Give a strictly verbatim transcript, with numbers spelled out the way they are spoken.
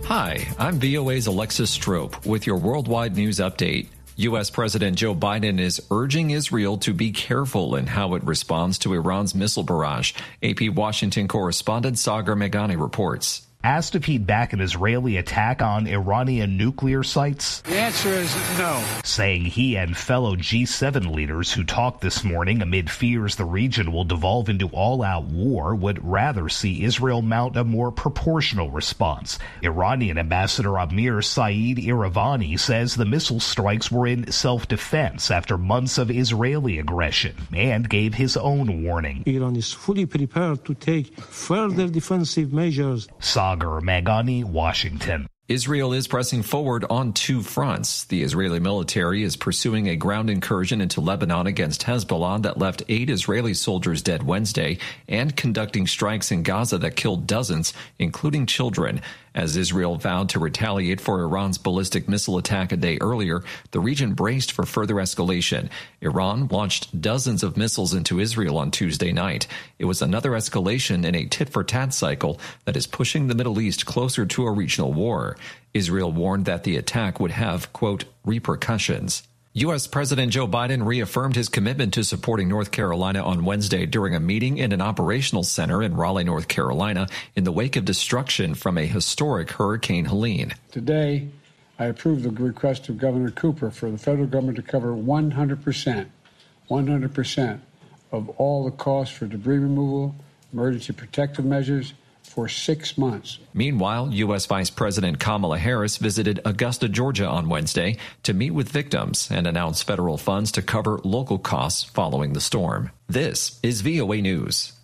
Hi, I'm V O A's Alexis Strope with your worldwide news update. U S. President Joe Biden is urging Israel to be careful in how it responds to Iran's missile barrage. A P Washington correspondent Sagar Meghani reports. Asked if he'd back an Israeli attack on Iranian nuclear sites? The answer is no. Saying he and fellow G seven leaders who talked this morning amid fears the region will devolve into all-out war would rather see Israel mount a more proportional response. Iranian Ambassador Amir Saeed Iravani says the missile strikes were in self-defense after months of Israeli aggression and gave his own warning. Iran is fully prepared to take further defensive measures. Sagar Meghani, Washington. Israel is pressing forward on two fronts. The Israeli military is pursuing a ground incursion into Lebanon against Hezbollah that left eight Israeli soldiers dead Wednesday and conducting strikes in Gaza that killed dozens, including children. As Israel vowed to retaliate for Iran's ballistic missile attack a day earlier, the region braced for further escalation. Iran launched dozens of missiles into Israel on Tuesday night. It was another escalation in a tit-for-tat cycle that is pushing the Middle East closer to a regional war. Israel warned that the attack would have, quote, repercussions. U S. President Joe Biden reaffirmed his commitment to supporting North Carolina on Wednesday during a meeting in an operational center in Raleigh, North Carolina, in the wake of destruction from a historic Hurricane Helene. Today, I approved the request of Governor Cooper for the federal government to cover one hundred percent, one hundred percent of all the costs for debris removal, emergency protective measures, for six months. Meanwhile, U S. Vice President Kamala Harris visited Augusta, Georgia on Wednesday to meet with victims and announce federal funds to cover local costs following the storm. This is V O A News.